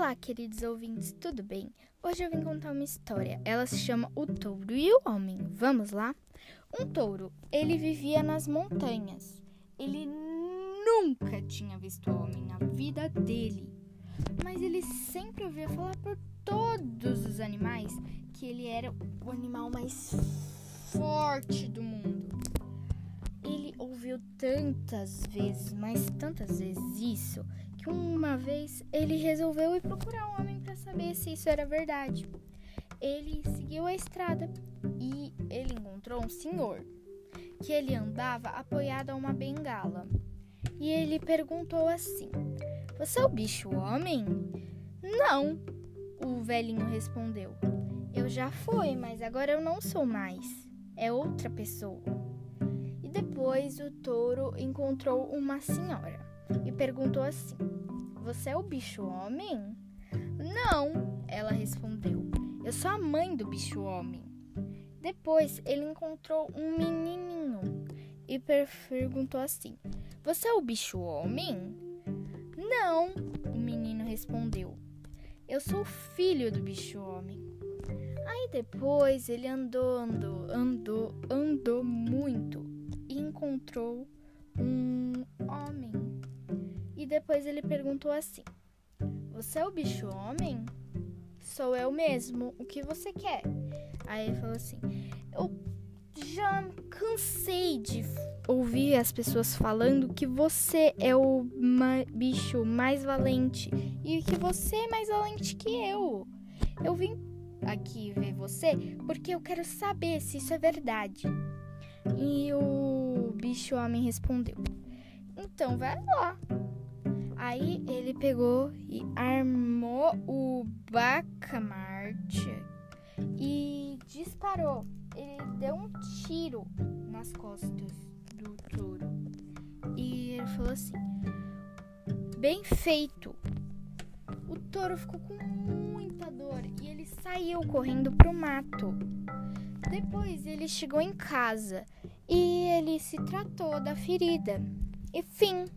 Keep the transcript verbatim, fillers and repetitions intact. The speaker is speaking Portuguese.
Olá, queridos ouvintes, tudo bem? Hoje eu vim contar uma história. Ela se chama O Touro e o Homem. Vamos lá? Um touro, ele vivia nas montanhas. Ele nunca tinha visto homem na vida dele. Mas ele sempre ouvia falar por todos os animais que ele era o animal mais forte do mundo. Ele ouviu tantas vezes, mas tantas vezes isso, que uma vez ele resolveu ir procurar um homem para saber se isso era verdade. Ele seguiu a estrada e ele encontrou um senhor, que ele andava apoiado a uma bengala. E ele perguntou assim: "Você é o bicho homem?" "Não", o velhinho respondeu. "Eu já fui, mas agora eu não sou mais. É outra pessoa." E depois o touro encontrou uma senhora e perguntou assim: "Você é o bicho homem?" "Não", ela respondeu. "Eu sou a mãe do bicho homem." Depois ele encontrou um menininho e perguntou assim: "Você é o bicho homem?" "Não", o menino respondeu. "Eu sou o filho do bicho homem." Aí depois ele andou, andou, andou, andou muito e encontrou um homem. E depois ele perguntou assim: "Você é o bicho homem?" "Sou eu mesmo. O que você quer?" Aí ele falou assim: "Eu já cansei de ouvir as pessoas falando que você é o ma- bicho mais valente e que você é mais valente que eu. Eu vim aqui ver você porque eu quero saber se isso é verdade." E o bicho homem respondeu: "Então vai lá." Aí ele pegou e armou o bacamarte e disparou. Ele deu um tiro nas costas do touro. E ele falou assim: "Bem feito." O touro ficou com muita dor e ele saiu correndo pro mato. Depois ele chegou em casa e ele se tratou da ferida. E fim.